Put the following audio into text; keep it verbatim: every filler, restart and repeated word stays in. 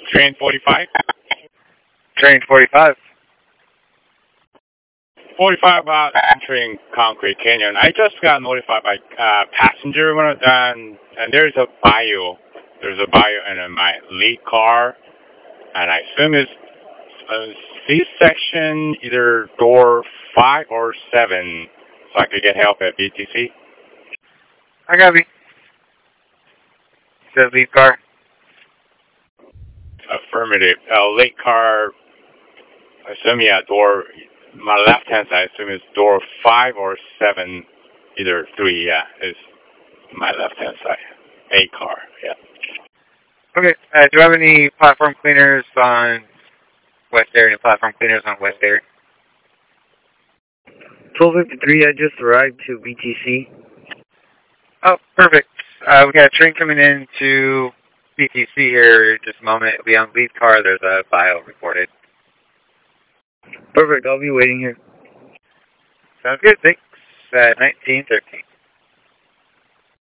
Train forty-five? Train forty-five. forty-five about entering Concrete Canyon. I just got notified by uh, passenger when, and, and there's a bio. There's a bio in my lead car, and I assume it's a C-section, either door five or seven, so I could get help at B T C. I got you. The lead car. Affirmative. Uh, lead car, I assume, yeah, door, my left-hand side, I assume it's door five or seven, either three, yeah, is my left-hand side. A car, yeah. Okay, uh, do you have any platform cleaners on West Air? Any platform cleaners on West Air? twelve fifty-three, I just arrived to B T C. Oh, perfect. Uh, we got a train coming in to B T C here in just a moment. It'll be on lead car. There's a bio reported. Perfect, I'll be waiting here. Sounds good. Thanks. Uh, nineteen thirteen.